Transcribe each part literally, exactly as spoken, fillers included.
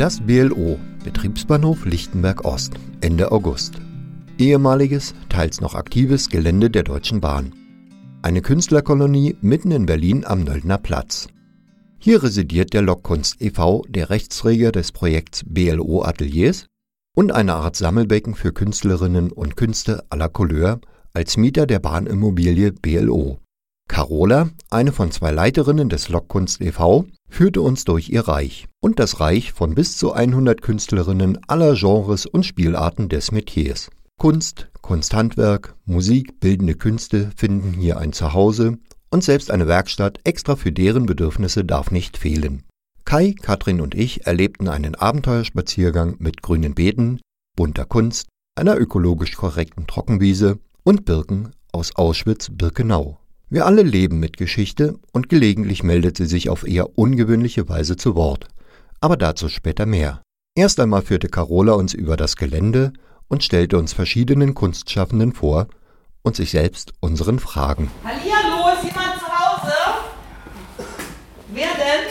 Das B L O, Betriebsbahnhof Lichtenberg Ost, Ende August. Ehemaliges, teils noch aktives Gelände der Deutschen Bahn. Eine Künstlerkolonie mitten in Berlin am Nöldner Platz. Hier residiert der Lokkunst e V, der Rechtsträger des Projekts B L O Ateliers und eine Art Sammelbecken für Künstlerinnen und Künste aller Couleur als Mieter der Bahnimmobilie B L O. Carola, eine von zwei Leiterinnen des Lokkunst e V, führte uns durch ihr Reich und das Reich von bis zu hundert Künstlerinnen aller Genres und Spielarten des Metiers. Kunst, Kunsthandwerk, Musik, bildende Künste finden hier ein Zuhause und selbst eine Werkstatt extra für deren Bedürfnisse darf nicht fehlen. Kai, Katrin und ich erlebten einen Abenteuerspaziergang mit grünen Beeten, bunter Kunst, einer ökologisch korrekten Trockenwiese und Birken aus Auschwitz-Birkenau. Wir alle leben mit Geschichte und gelegentlich meldet sie sich auf eher ungewöhnliche Weise zu Wort. Aber dazu später mehr. Erst einmal führte Carola uns über das Gelände und stellte uns verschiedenen Kunstschaffenden vor und sich selbst unseren Fragen. Hallihallo, ist jemand zu Hause? Wer denn?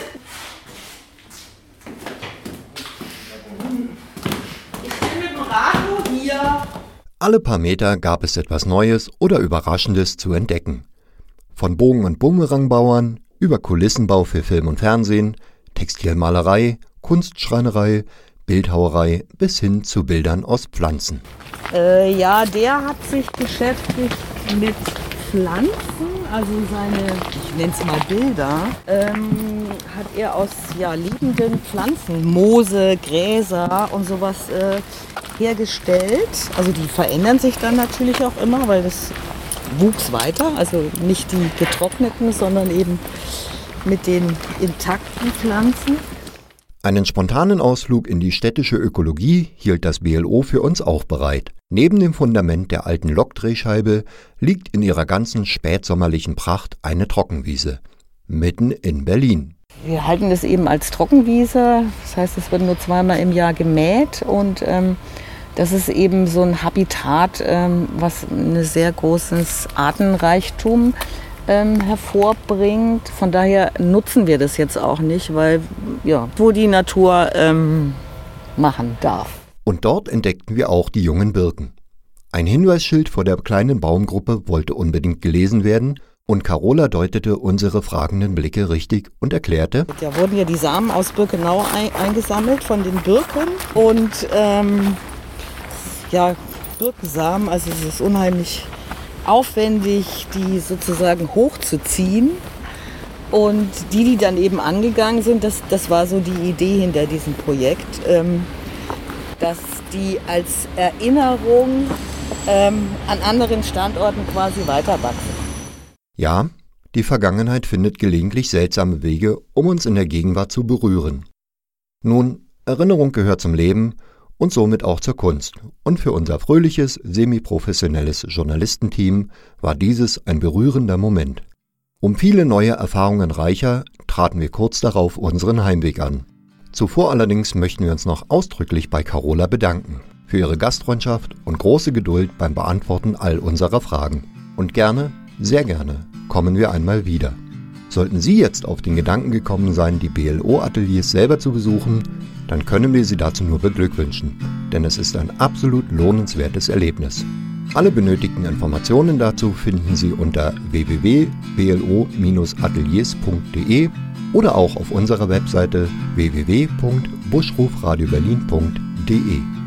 Ich bin mit dem Radio hier. Alle paar Meter gab es etwas Neues oder Überraschendes zu entdecken. Von Bogen- und Bumerangbauern über Kulissenbau für Film und Fernsehen, Textilmalerei, Kunstschreinerei, Bildhauerei bis hin zu Bildern aus Pflanzen. Äh, ja, der hat sich beschäftigt mit Pflanzen, also seine, ich nenne es mal Bilder, ähm, hat er aus ja, lebenden Pflanzen, Moose, Gräser und sowas äh, hergestellt. Also die verändern sich dann natürlich auch immer, weil das wuchs weiter, also nicht die getrockneten, sondern eben mit den intakten Pflanzen. Einen spontanen Ausflug in die städtische Ökologie hielt das B L O für uns auch bereit. Neben dem Fundament der alten Lokdrehscheibe liegt in ihrer ganzen spätsommerlichen Pracht eine Trockenwiese, mitten in Berlin. Wir halten das eben als Trockenwiese, das heißt, es wird nur zweimal im Jahr gemäht und ähm, das ist eben so ein Habitat, ähm, was ein sehr großes Artenreichtum ähm, hervorbringt. Von daher nutzen wir das jetzt auch nicht, weil ja, wo die Natur ähm, machen darf. Und dort entdeckten wir auch die jungen Birken. Ein Hinweisschild vor der kleinen Baumgruppe wollte unbedingt gelesen werden und Carola deutete unsere fragenden Blicke richtig und erklärte: Da wurden ja die Samen aus Birkenau ein- eingesammelt von den Birken und ähm, ja, Birkensamen, also es ist unheimlich aufwendig, die sozusagen hochzuziehen. Und die, die dann eben angegangen sind, das, das war so die Idee hinter diesem Projekt, ähm, dass die als Erinnerung ähm, an anderen Standorten quasi weiter wachsen. Ja, die Vergangenheit findet gelegentlich seltsame Wege, um uns in der Gegenwart zu berühren. Nun, Erinnerung gehört zum Leben und somit auch zur Kunst. Und für unser fröhliches, semi-professionelles Journalistenteam war dieses ein berührender Moment. Um viele neue Erfahrungen reicher, traten wir kurz darauf unseren Heimweg an. Zuvor allerdings möchten wir uns noch ausdrücklich bei Carola bedanken für ihre Gastfreundschaft und große Geduld beim Beantworten all unserer Fragen. Und gerne, sehr gerne, kommen wir einmal wieder. Sollten Sie jetzt auf den Gedanken gekommen sein, die B L O-Ateliers selber zu besuchen, dann können wir Sie dazu nur beglückwünschen, denn es ist ein absolut lohnenswertes Erlebnis. Alle benötigten Informationen dazu finden Sie unter w w w punkt b l o Bindestrich ateliers punkt d e oder auch auf unserer Webseite w w w punkt buschrufradioberlin punkt d e.